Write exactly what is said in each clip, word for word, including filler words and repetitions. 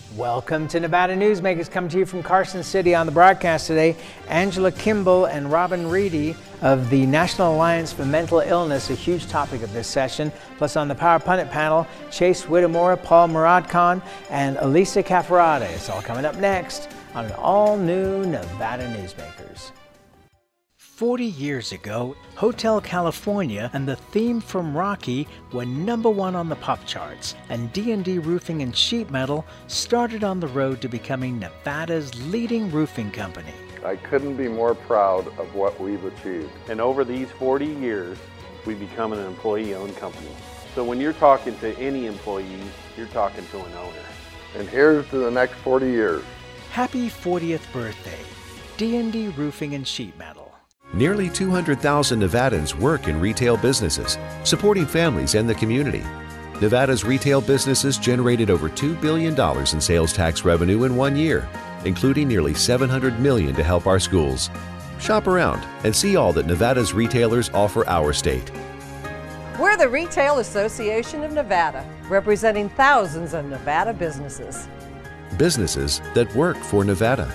Welcome to Nevada Newsmakers, coming to you from Carson City. On the broadcast today, Angela Kimball and Robin Reedy of the National Alliance for Mental Illness, a huge topic of this session. Plus on the Power Pundit panel, Chase Whittemore, Paul Muradkhan, and Elisa Cafferati. It's all coming up next on an all-new Nevada Newsmakers. forty years ago, Hotel California and the theme from Rocky were number one on the pop charts, and D and D Roofing and Sheet Metal started on the road to becoming Nevada's leading roofing company. I couldn't be more proud of what we've achieved. And over these forty years, we've become an employee-owned company. So when you're talking to any employee, you're talking to an owner. And here's to the next forty years. Happy fortieth birthday, D and D Roofing and Sheet Metal. Nearly two hundred thousand Nevadans work in retail businesses, supporting families and the community. Nevada's retail businesses generated over two billion dollars in sales tax revenue in one year, including nearly seven hundred million dollars to help our schools. Shop around and see all that Nevada's retailers offer our state. We're the Retail Association of Nevada, representing thousands of Nevada businesses. Businesses that work for Nevada.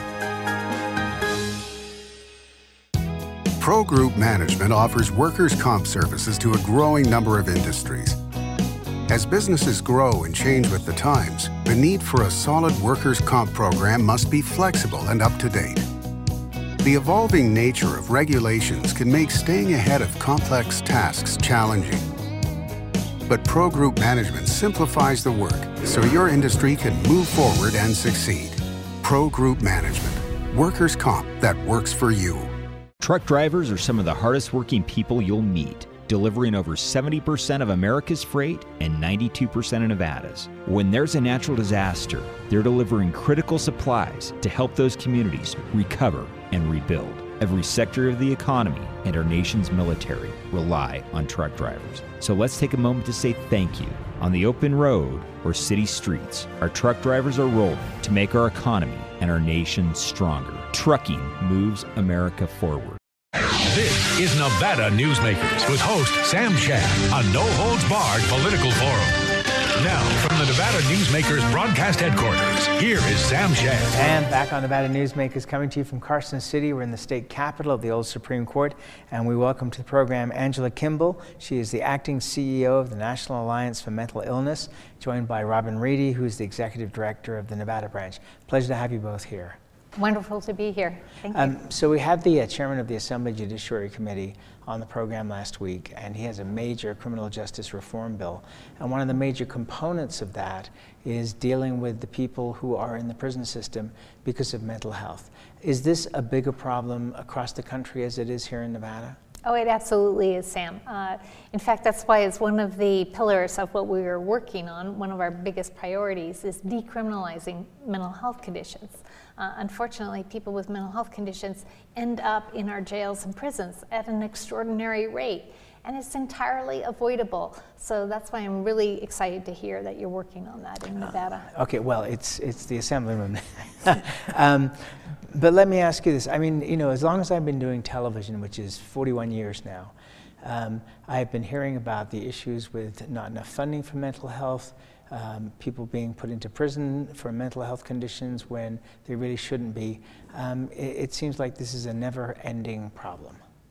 Pro Group Management offers workers' comp services to a growing number of industries. As businesses grow and change with the times, the need for a solid workers' comp program must be flexible and up to date. The evolving nature of regulations can make staying ahead of complex tasks challenging. But Pro Group Management simplifies the work so your industry can move forward and succeed. Pro Group Management, workers' comp that works for you. Truck drivers are some of the hardest working people you'll meet, delivering over seventy percent of America's freight and ninety-two percent of Nevada's. When there's a natural disaster, they're delivering critical supplies to help those communities recover and rebuild. Every sector of the economy and our nation's military rely on truck drivers. So let's take a moment to say thank you. On the open road or city streets, our truck drivers are rolling to make our economy and our nation stronger. Trucking moves America forward. This is Nevada Newsmakers with host Sam Shad, a no-holds-barred political forum. Now, from the Nevada Newsmakers broadcast headquarters, here is Sam Shad. And back on Nevada Newsmakers, coming to you from Carson City. We're in the state capitol of the old Supreme Court, and we welcome to the program Angela Kimball. She is the acting C E O of the National Alliance for Mental Illness, joined by Robin Reedy, who's the executive director of the Nevada branch. Pleasure to have you both here. Wonderful to be here. Thank you. Um, so we had the uh, chairman of the Assembly Judiciary Committee on the program last week, and he has a major criminal justice reform bill. And one of the major components of that is dealing with the people who are in the prison system because of mental health. Is this a bigger problem across the country as it is here in Nevada? Oh, it absolutely is, Sam. Uh, in fact, that's why it's one of the pillars of what we are working on. One of our biggest priorities is decriminalizing mental health conditions. Uh, unfortunately, people with mental health conditions end up in our jails and prisons at an extraordinary rate, and it's entirely avoidable. So that's why I'm really excited to hear that you're working on that in Nevada. Uh, okay, well, it's it's the Assemblyman. um, but let me ask you this. I mean, you know, as long as I've been doing television, which is forty-one years now, um, I've been hearing about the issues with not enough funding for mental health, Um, people being put into prison for mental health conditions when they really shouldn't be. Um, it, it seems like this is a never-ending problem.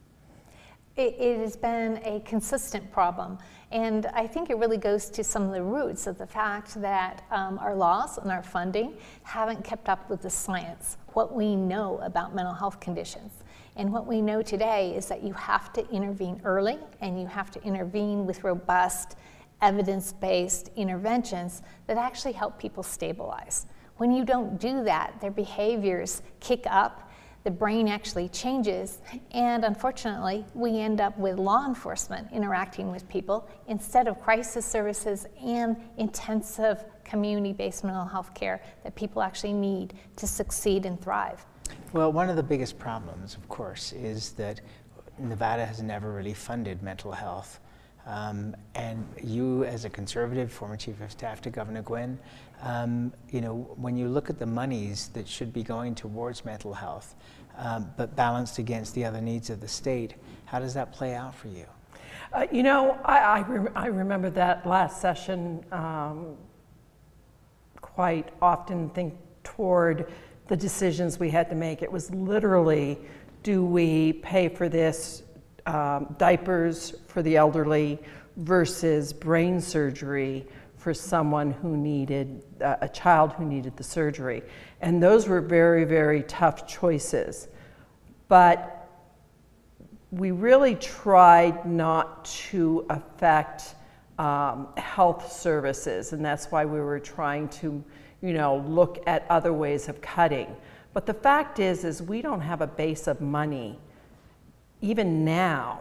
It, it has been a consistent problem, and I think it really goes to some of the roots of the fact that um, our laws and our funding haven't kept up with the science, what we know about mental health conditions. And what we know today is that you have to intervene early, and you have to intervene with robust evidence-based interventions that actually help people stabilize. When you don't do that, their behaviors kick up, the brain actually changes, and unfortunately, we end up with law enforcement interacting with people instead of crisis services and intensive community-based mental health care that people actually need to succeed and thrive. Well, one of the biggest problems, of course, is that Nevada has never really funded mental health. Um, and you, as a conservative, former chief of staff to Governor Gwin, um, you know, when you look at the monies that should be going towards mental health, um, but balanced against the other needs of the state, how does that play out for you? Uh, you know, I, I, rem I remember that last session um, quite often think toward the decisions we had to make. It was literally, do we pay for this um, diapers for the elderly versus brain surgery for someone who needed, uh, a child who needed the surgery. And those were very, very tough choices. But we really tried not to affect um, health services, and that's why we were trying to, you know, look at other ways of cutting. But the fact is, is we don't have a base of money, even now,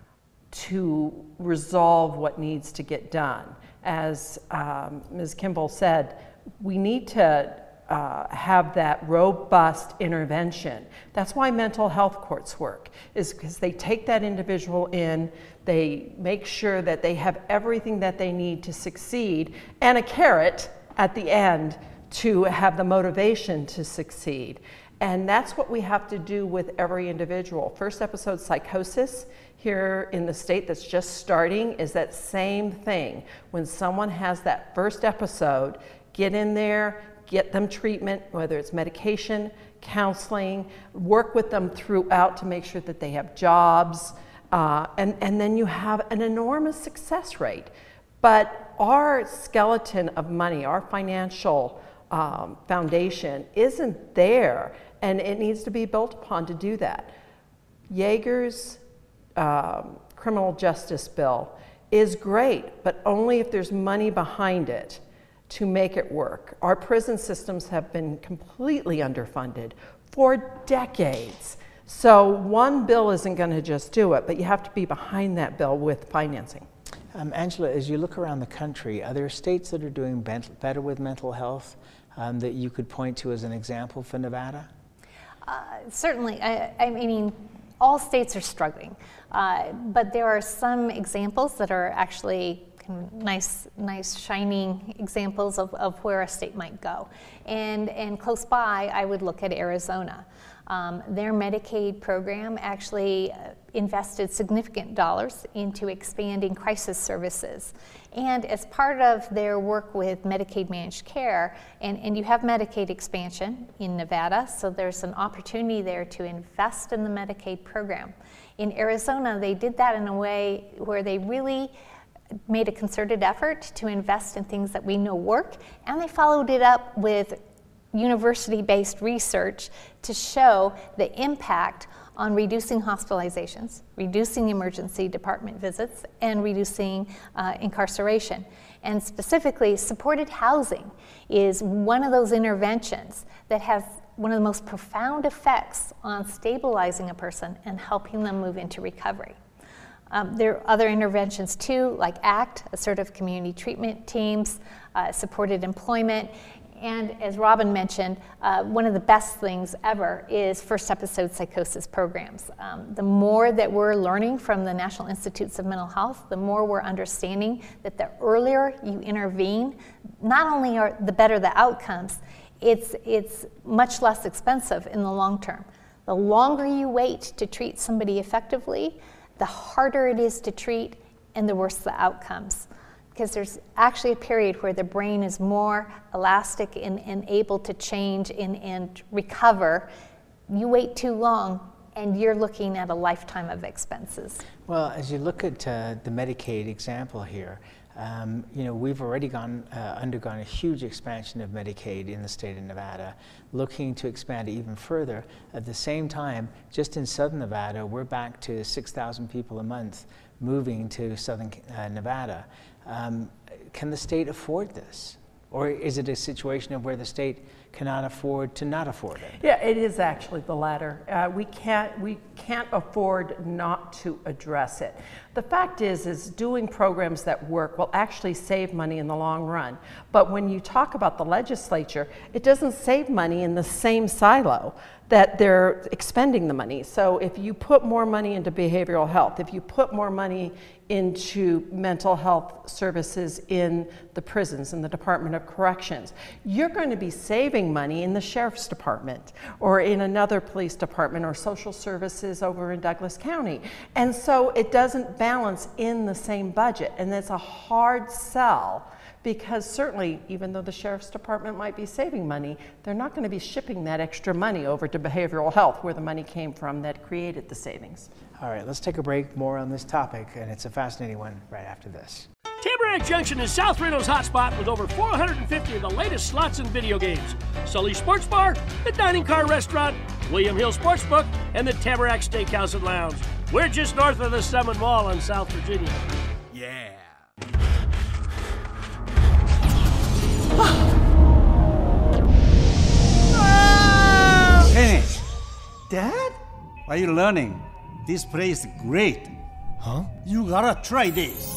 to resolve what needs to get done. As um, Miz Kimball said, we need to uh, have that robust intervention. That's why mental health courts work, is because they take that individual in, they make sure that they have everything that they need to succeed, and a carrot at the end to have the motivation to succeed. And that's what we have to do with every individual. First episode psychosis here in the state that's just starting is that same thing. When someone has that first episode, get in there, get them treatment, whether it's medication, counseling, work with them throughout to make sure that they have jobs, uh, and, and then you have an enormous success rate. But our skeleton of money, our financial um, foundation isn't there, and it needs to be built upon to do that. Yeager's um, criminal justice bill is great, but only if there's money behind it to make it work. Our prison systems have been completely underfunded for decades. So one bill isn't going to just do it, but you have to be behind that bill with financing. Um, Angela, as you look around the country, are there states that are doing better with mental health um, that you could point to as an example for Nevada? Uh, certainly. I, I mean, all states are struggling, uh, but there are some examples that are actually nice, nice shining examples of, of where a state might go. And, and close by, I would look at Arizona. Um, their Medicaid program actually invested significant dollars into expanding crisis services. And as part of their work with Medicaid managed care, and, and you have Medicaid expansion in Nevada, so there's an opportunity there to invest in the Medicaid program. In Arizona, they did that in a way where they really made a concerted effort to invest in things that we know work, and they followed it up with university-based research to show the impact on reducing hospitalizations, reducing emergency department visits, and reducing uh, incarceration. And specifically, supported housing is one of those interventions that has one of the most profound effects on stabilizing a person and helping them move into recovery. Um, there are other interventions too, like ACT, assertive community treatment teams, uh, supported employment, and as Robin mentioned, uh, one of the best things ever is first episode psychosis programs. Um, the more that we're learning from the National Institutes of Mental Health, the more we're understanding that the earlier you intervene, not only are the better the outcomes, it's, it's much less expensive in the long term. The longer you wait to treat somebody effectively, the harder it is to treat and the worse the outcomes. Because there's actually a period where the brain is more elastic and, and able to change and, and recover. You wait too long and you're looking at a lifetime of expenses. Well, as you look at uh, the Medicaid example here, um, you know, we've already gone, uh, undergone a huge expansion of Medicaid in the state of Nevada, looking to expand it even further. At the same time, just in southern Nevada, we're back to six thousand people a month moving to southern uh, Nevada. Um, can the state afford this? Or is it a situation of where the state cannot afford to not afford it? Yeah, it is actually the latter. Uh, we can't we can't afford not to address it. The fact is, is doing programs that work will actually save money in the long run. But when you talk about the legislature, it doesn't save money in the same silo that they're expending the money. So if you put more money into behavioral health, if you put more money into mental health services in the prisons, in the Department of Corrections, you're going to be saving money in the Sheriff's Department or in another police department or social services over in Douglas County. And so it doesn't balance in the same budget, and it's a hard sell Because certainly, even though the Sheriff's Department might be saving money, they're not going to be shipping that extra money over to behavioral health, where the money came from that created the savings. All right, let's take a break. More on this topic, and it's a fascinating one right after this. Tamarack Junction is South Reno's hotspot with over four hundred fifty of the latest slots and video games. Sully Sports Bar, the Dining Car Restaurant, William Hill Sportsbook, and the Tamarack Steakhouse and Lounge. We're just north of the Summit Mall in South Virginia. Yeah. Hey, Dad? What are you learning? This place is great. Huh? You gotta try this.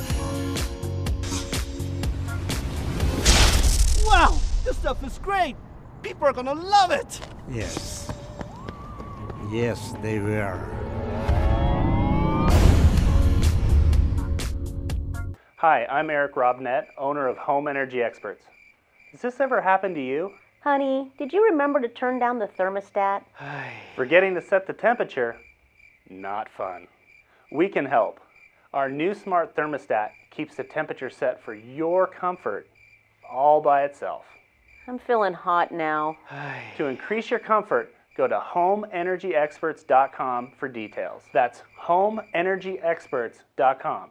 Wow, this stuff is great. People are gonna love it. Yes. Yes, they will. Hi, I'm Eric Robnett, owner of Home Energy Experts. Has this ever happened to you? Honey, did you remember to turn down the thermostat? Forgetting to set the temperature? Not fun. We can help. Our new smart thermostat keeps the temperature set for your comfort all by itself. I'm feeling hot now. To increase your comfort, go to home energy experts dot com for details. That's home energy experts dot com.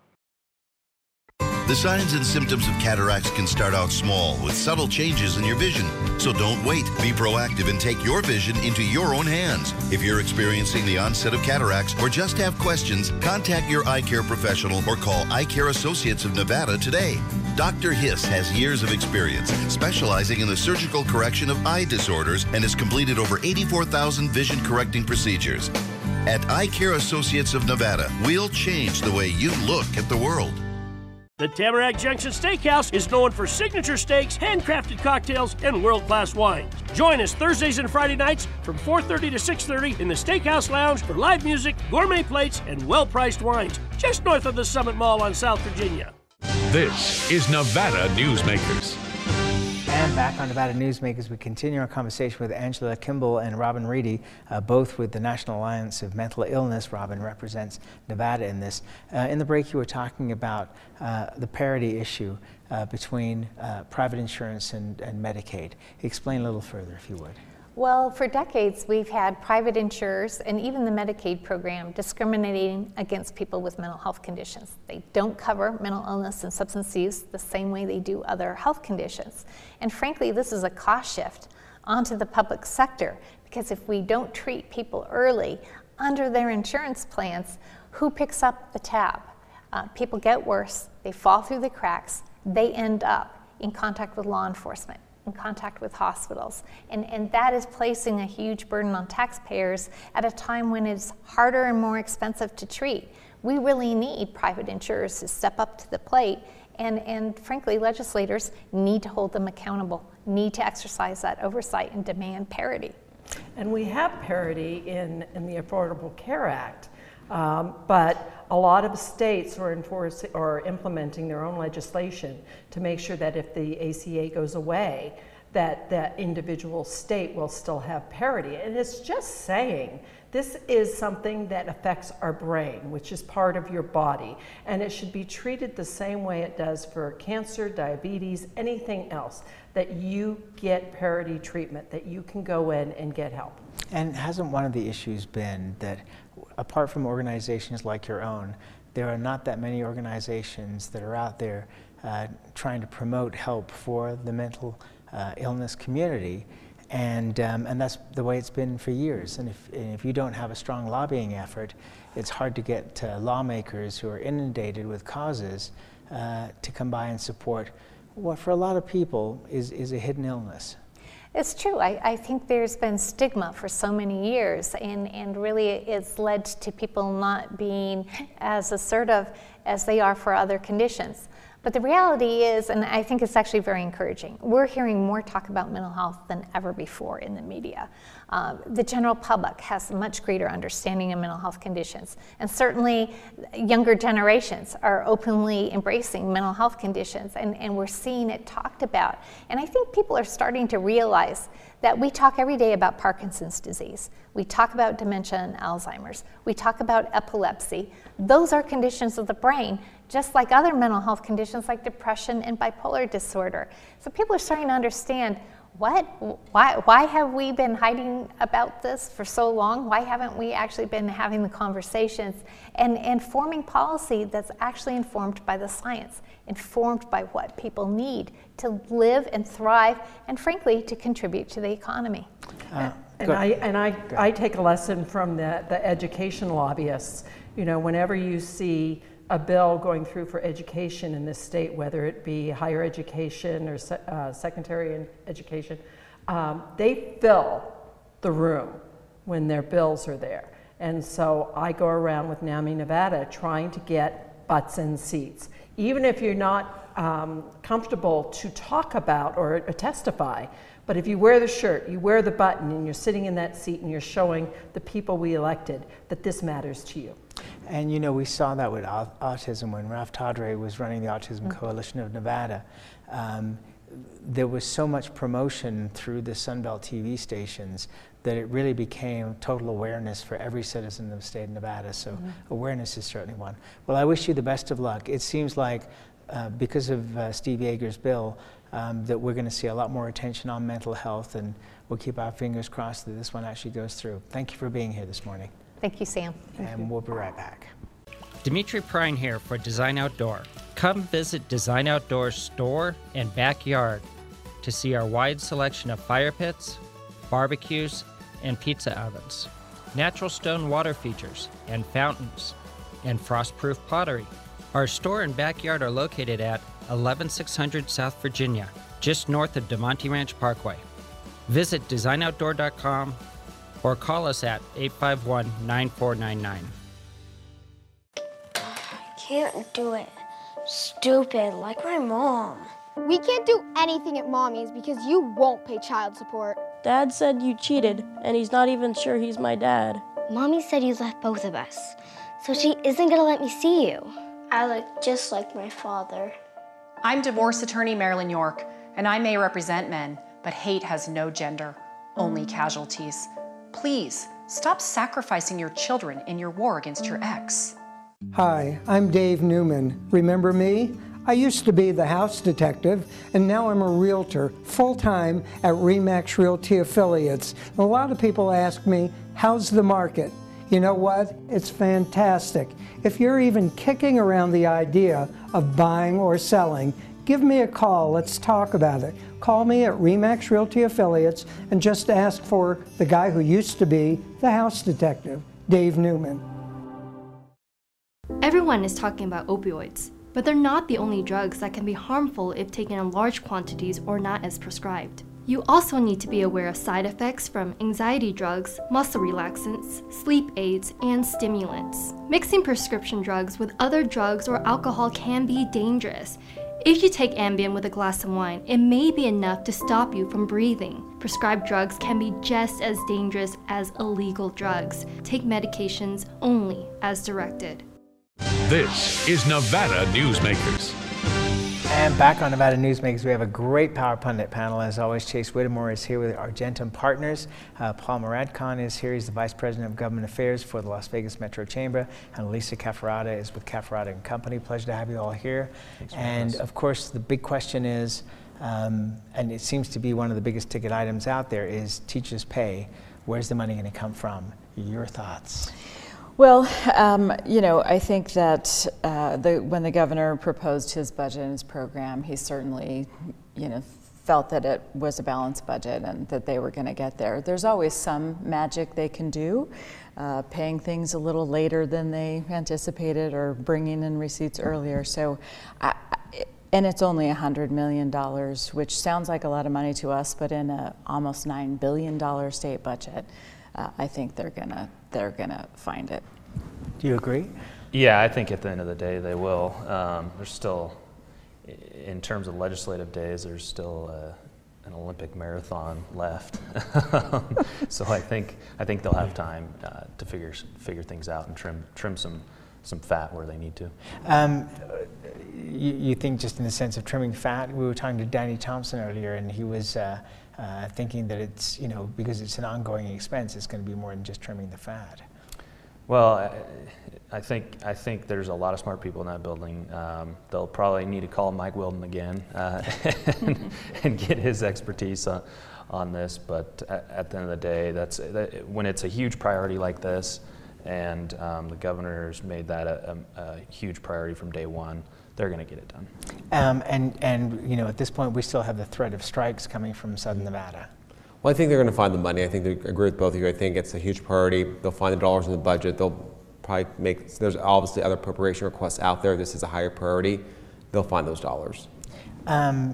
The signs and symptoms of cataracts can start out small with subtle changes in your vision. So don't wait. Be proactive and take your vision into your own hands. If you're experiencing the onset of cataracts or just have questions, contact your eye care professional or call Eye Care Associates of Nevada today. Doctor Hiss has years of experience specializing in the surgical correction of eye disorders and has completed over eighty-four thousand vision correcting procedures. At Eye Care Associates of Nevada, we'll change the way you look at the world. The Tamarack Junction Steakhouse is known for signature steaks, handcrafted cocktails, and world-class wines. Join us Thursdays and Friday nights from four thirty to six thirty in the Steakhouse Lounge for live music, gourmet plates, and well-priced wines, just north of the Summit Mall on South Virginia. This is Nevada Newsmakers. And back on Nevada Newsmakers, we continue our conversation with Angela Kimball and Robin Reedy, uh, both with the National Alliance of Mental Illness. Robin represents Nevada in this. Uh, in the break, you were talking about uh, the parity issue uh, between uh, private insurance and, and Medicaid. Explain a little further, if you would. Well, for decades, we've had private insurers and even the Medicaid program discriminating against people with mental health conditions. They don't cover mental illness and substance use the same way they do other health conditions. And frankly, this is a cost shift onto the public sector, because if we don't treat people early under their insurance plans, who picks up the tab? Uh, people get worse, they fall through the cracks, they end up in contact with law enforcement, in contact with hospitals. And, and that is placing a huge burden on taxpayers at a time when it's harder and more expensive to treat. We really need private insurers to step up to the plate, and, and frankly, legislators need to hold them accountable, need to exercise that oversight and demand parity. And we have parity in, in the Affordable Care Act. Um, but a lot of states are enforcing or implementing their own legislation to make sure that if the A C A goes away, that that individual state will still have parity. And it's just saying this is something that affects our brain, which is part of your body, and it should be treated the same way it does for cancer, diabetes, anything else, that you get parity treatment, that you can go in and get help. And hasn't one of the issues been that, apart from organizations like your own, there are not that many organizations that are out there uh, trying to promote help for the mental uh, illness community, and um, and that's the way it's been for years. And if, and if you don't have a strong lobbying effort, it's hard to get uh, lawmakers who are inundated with causes uh, to come by and support what for a lot of people is, is a hidden illness. It's true. I, I think there's been stigma for so many years, and, and really it's led to people not being as assertive as they are for other conditions. But the reality is, and I think it's actually very encouraging, we're hearing more talk about mental health than ever before in the media. Uh, the general public has a much greater understanding of mental health conditions, and certainly younger generations are openly embracing mental health conditions, and, and we're seeing it talked about. And I think people are starting to realize that we talk every day about Parkinson's disease. We talk about dementia and Alzheimer's. We talk about epilepsy. Those are conditions of the brain, just like other mental health conditions like depression and bipolar disorder. So people are starting to understand, what, why, why have we been hiding about this for so long? Why haven't we actually been having the conversations and, and forming policy that's actually informed by the science, informed by what people need to live and thrive, and frankly, to contribute to the economy. Uh, and I, and I, I take a lesson from the, the education lobbyists. You know, whenever you see a bill going through for education in this state, whether it be higher education or se uh, secondary education, um, they fill the room when their bills are there. And so I go around with NAMI Nevada trying to get butts in seats. Even if you're not um, comfortable to talk about or uh, testify, but if you wear the shirt, you wear the button, and you're sitting in that seat and you're showing the people we elected that this matters to you. And you know, we saw that with au autism when Ralph Todre was running the Autism mm-hmm. Coalition of Nevada. Um, there was so much promotion through the Sunbelt T V stations that it really became total awareness for every citizen of the state of Nevada. So mm-hmm. awareness is certainly one. Well, I wish you the best of luck. It seems like uh, because of uh, Steve Yeager's bill, um, that we're going to see a lot more attention on mental health, and we'll keep our fingers crossed that this one actually goes through. Thank you for being here this morning. Thank you, Sam. And we'll be right back. Dimitri Prine here for Design Outdoor. Come visit Design Outdoor's store and backyard to see our wide selection of fire pits, barbecues, and pizza ovens, natural stone water features and fountains, and frost-proof pottery. Our store and backyard are located at eleven six hundred South Virginia, just north of DeMonte Ranch Parkway. Visit design outdoor dot com or call us at eight five one, nine four nine nine. Can't do it. Stupid, like my mom. We can't do anything at Mommy's because you won't pay child support. Dad said you cheated, and he's not even sure he's my dad. Mommy said you left both of us, so she isn't gonna let me see you. I look just like my father. I'm divorce attorney Marilyn York, and I may represent men, but hate has no gender, only casualties. Please, stop sacrificing your children in your war against your ex. Hi, I'm Dave Newman. Remember me? I used to be the house detective, and now I'm a realtor, full-time at RE/MAX Realty Affiliates. A lot of people ask me, how's the market? You know what? It's fantastic. If you're even kicking around the idea of buying or selling, give me a call. Let's talk about it. Call me at RE/MAX Realty Affiliates and just ask for the guy who used to be the house detective, Dave Newman. Everyone is talking about opioids, but they're not the only drugs that can be harmful if taken in large quantities or not as prescribed. You also need to be aware of side effects from anxiety drugs, muscle relaxants, sleep aids, and stimulants. Mixing prescription drugs with other drugs or alcohol can be dangerous. If you take Ambien with a glass of wine, it may be enough to stop you from breathing. Prescribed drugs can be just as dangerous as illegal drugs. Take medications only as directed. This is Nevada Newsmakers. And back on Nevada Newsmakers, we have a great Power Pundit panel. As always, Chase Whittemore is here with Argentum Partners. Uh, Paul Muradkhan is here. He's the Vice President of Government Affairs for the Las Vegas Metro Chamber. And Lisa Cafferata is with Cafferata and Company. Pleasure to have you all here. And of course, the big question is, um, and it seems to be one of the biggest ticket items out there, is teachers' pay. Where's the money going to come from? Your thoughts? Well, um, you know, I think that uh, the, when the governor proposed his budget and his program, he certainly, you know, felt that it was a balanced budget and that they were going to get there. There's always some magic they can do, uh, paying things a little later than they anticipated or bringing in receipts earlier. So, I, and it's only one hundred million dollars, which sounds like a lot of money to us, but in a almost nine billion dollar state budget, uh, I think they're gonna they're gonna find it. Do you agree? Yeah, I think at the end of the day they will. Um, there's still, in terms of legislative days, there's still uh, an Olympic marathon left. So I think I think they'll have time uh, to figure figure things out and trim trim some some fat where they need to. Um, you, you think just in the sense of trimming fat? We were talking to Danny Thompson earlier, and he was uh, uh, thinking that it's, you know, because it's an ongoing expense, it's going to be more than just trimming the fat. Well, I, I think I think there's a lot of smart people in that building. Um, they'll probably need to call Mike Wilden again uh, and, and get his expertise on, on this. But at, at the end of the day, that's that, when it's a huge priority like this, and um, the governor's made that a, a, a huge priority from day one, they're going to get it done. Um, and and you know, at this point, we still have the threat of strikes coming from Southern Nevada. Well, I think they're going to find the money. I think they agree with both of you. I think it's a huge priority. They'll find the dollars in the budget. They'll probably make, there's obviously other appropriation requests out there. This is a higher priority. They'll find those dollars. Um,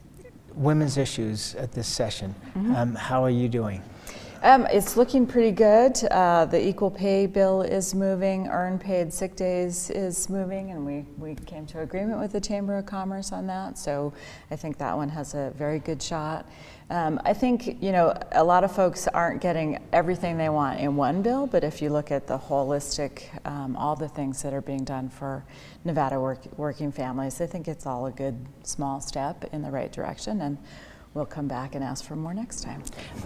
women's issues at this session. Mm-hmm. um, how are you doing? Um, it's looking pretty good. Uh, the equal pay bill is moving, earned paid sick days is moving, and we, we came to agreement with the Chamber of Commerce on that, so I think that one has a very good shot. Um, I think, you know, a lot of folks aren't getting everything they want in one bill, but if you look at the holistic, um, all the things that are being done for Nevada work, working families, I think it's all a good small step in the right direction, and we'll come back and ask for more next time.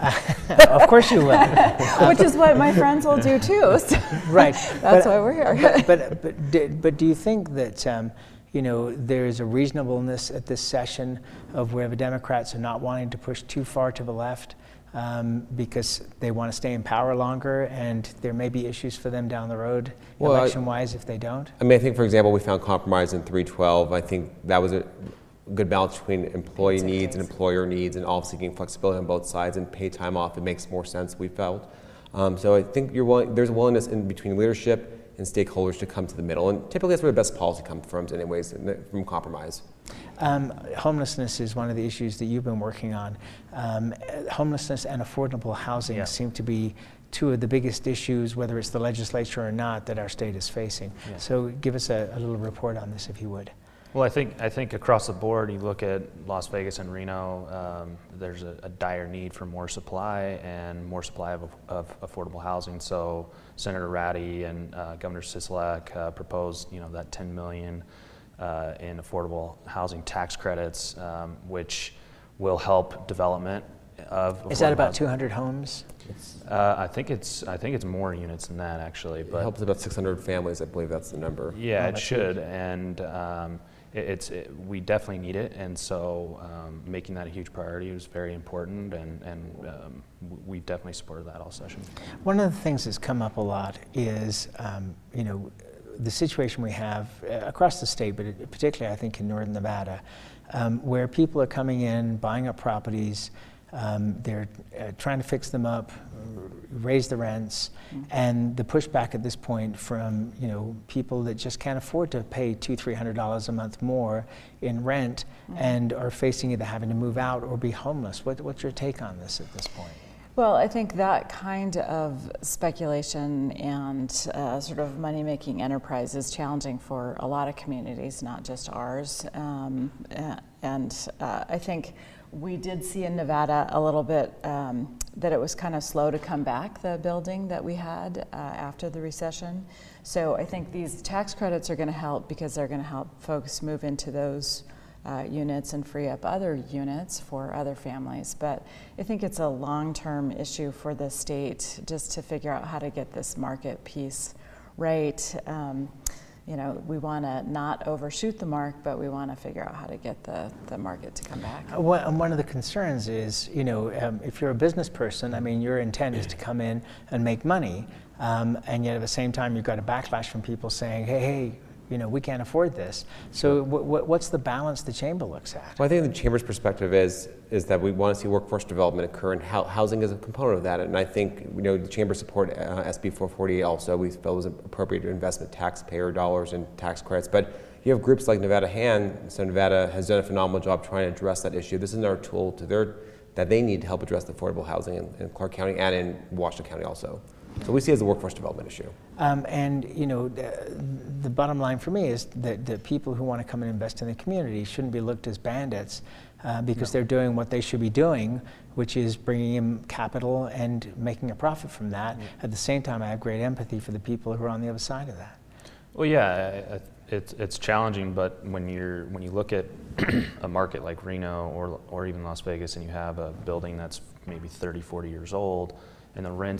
Uh, of course you will. Which is what my friends will do too. So right. That's but, why we're here. but, but, but, do, but do you think that, um, you know, there is a reasonableness at this session of where the Democrats are not wanting to push too far to the left um, because they want to stay in power longer, and there may be issues for them down the road, well, election-wise, if they don't? I mean, I think, for example, we found compromise in three twelve. I think that was a good balance between employee That's needs and employer needs, and obviously getting flexibility on both sides and pay time off. It makes more sense, we felt. Um, so I think you're willing, there's a willingness in between leadership and stakeholders to come to the middle, and typically that's where the best policy comes from anyways, from compromise. Um, homelessness is one of the issues that you've been working on. Um, homelessness and affordable housing yeah. seem to be two of the biggest issues, whether it's the legislature or not, that our state is facing. Yeah. So give us a, a little report on this, if you would. Well, I think I think across the board, you look at Las Vegas and Reno, um, there's a, a dire need for more supply and more supply of, of affordable housing. So Senator Ratty and uh, Governor Sisolak uh, proposed, you know, that ten million uh, in affordable housing tax credits, um, which will help development of. Is that about two hundred homes? Uh, I think it's I think it's more units than that actually. But it helps about six hundred families. I believe that's the number. Yeah, oh, it should, huge. and. Um, It's it, we definitely need it, and so um, making that a huge priority was very important, and, and um, we definitely supported that all session. One of the things that's come up a lot is, um, you know, the situation we have uh, across the state, but it, particularly I think in Northern Nevada, um, where people are coming in, buying up properties, um, they're uh, trying to fix them up, raise the rents, mm-hmm. and the pushback at this point from, you know, people that just can't afford to pay two, three hundred dollars a month more in rent, mm-hmm. and are facing either having to move out or be homeless. What, what's your take on this at this point? Well, I think that kind of speculation and uh, sort of money-making enterprise is challenging for a lot of communities, not just ours. Um, and uh, I think we did see in Nevada a little bit um, that it was kind of slow to come back, the building that we had uh, after the recession. So I think these tax credits are going to help because they're going to help folks move into those uh, units and free up other units for other families. But I think it's a long-term issue for the state just to figure out how to get this market piece right. Um, You know, we want to not overshoot the mark, but we want to figure out how to get the, the market to come back. Uh, one, one of the concerns is, you know, um, if you're a business person, I mean, your intent is to come in and make money, um, and yet at the same time, you've got a backlash from people saying, hey, hey, you know, we can't afford this. So w w what's the balance the Chamber looks at? Well, I think the Chamber's perspective is is that we want to see workforce development occur, and ho housing is a component of that. And I think, you know, the Chamber support uh, S B four forty-eight also. We felt it was appropriate investment taxpayer dollars and tax credits. But you have groups like Nevada Hand, so Nevada has done a phenomenal job trying to address that issue. This is our tool to their, that they need to help address the affordable housing in, in Clark County and in Washington County also. So we see it as a workforce development issue. Um, and, you know, the, the bottom line for me is that the people who want to come and invest in the community shouldn't be looked as bandits uh, because no. they're doing what they should be doing, which is bringing in capital and making a profit from that. Yeah. At the same time, I have great empathy for the people who are on the other side of that. Well, yeah, it's, it's challenging, but when, you're, when you look at a market like Reno or, or even Las Vegas, and you have a building that's maybe thirty, forty years old, and the rents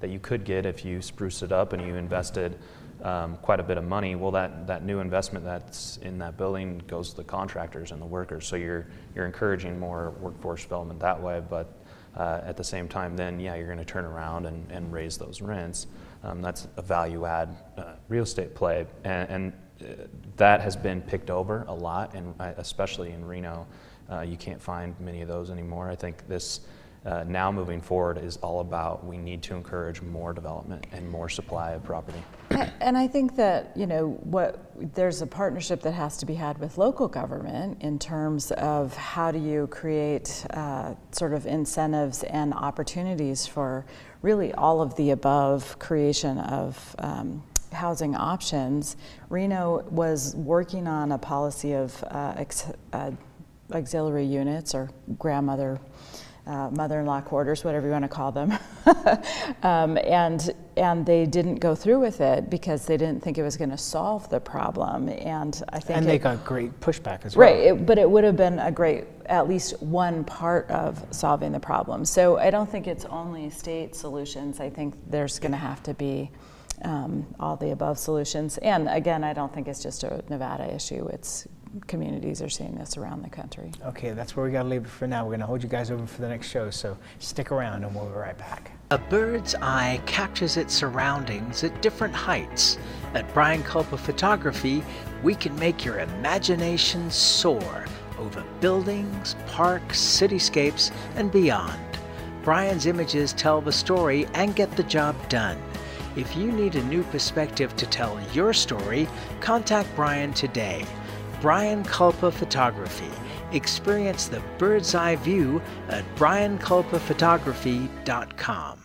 that you could get if you spruce it up and you invested um, quite a bit of money. Well, that, that new investment that's in that building goes to the contractors and the workers. So you're, you're encouraging more workforce development that way, but uh, at the same time then, yeah, you're gonna turn around and, and raise those rents. Um, that's a value add uh, real estate play. And, and uh, that has been picked over a lot, and especially in Reno. Uh, you can't find many of those anymore. I think this uh, now moving forward is all about, we need to encourage more development and more supply of property. And I think that, you know, what there's a partnership that has to be had with local government in terms of how do you create uh, sort of incentives and opportunities for really all of the above creation of um, housing options. Reno was working on a policy of uh, ex uh, auxiliary units or grandmother, uh, mother-in-law quarters, whatever you want to call them, um, and and they didn't go through with it because they didn't think it was going to solve the problem. And I think and it, they got great pushback as well. Right, it, but it would have been a great, at least one part of solving the problem. So I don't think it's only state solutions. I think there's going to have to be um, all the above solutions. And again, I don't think it's just a Nevada issue. It's communities are seeing this around the country. Okay, that's where we gotta leave it for now. We're gonna hold you guys over for the next show, so stick around and we'll be right back. A bird's eye captures its surroundings at different heights. At Brian Culpa Photography, we can make your imagination soar over buildings, parks, cityscapes, and beyond. Brian's images tell the story and get the job done. If you need a new perspective to tell your story, contact Brian today. Brian Culpa Photography. Experience the bird's eye view at brian culpa photography dot com.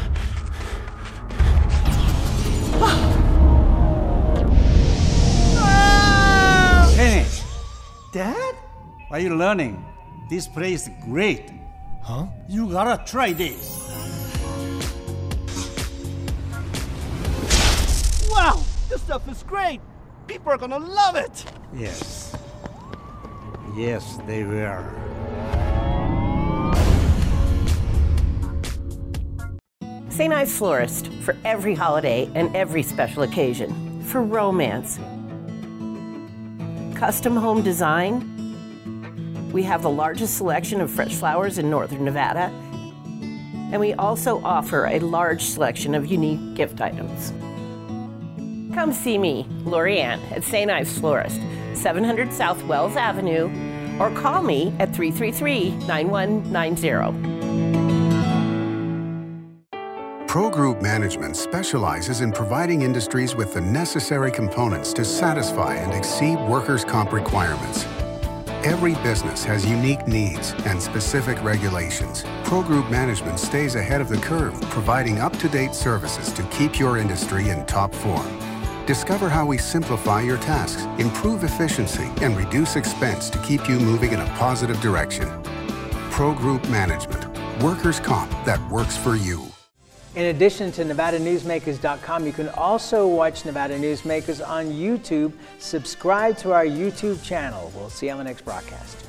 Kenny! Dad? Are you learning? This place is great. Huh? You gotta try this. Wow! This stuff is great! People are gonna love it! Yes. Yes, they will. Saint Ives Florist, for every holiday and every special occasion. For romance. Custom home design. We have the largest selection of fresh flowers in northern Nevada. And we also offer a large selection of unique gift items. Come see me, Lori Ann, at Saint Ives Florist, seven hundred South Wells Avenue, or call me at three three three, nine one nine zero. Pro Group Management specializes in providing industries with the necessary components to satisfy and exceed workers' comp requirements. Every business has unique needs and specific regulations. Pro Group Management stays ahead of the curve, providing up-to-date services to keep your industry in top form. Discover how we simplify your tasks, improve efficiency, and reduce expense to keep you moving in a positive direction. Pro Group Management. Workers' comp that works for you. In addition to Nevada Newsmakers dot com, you can also watch Nevada Newsmakers on YouTube. Subscribe to our YouTube channel. We'll see you on the next broadcast.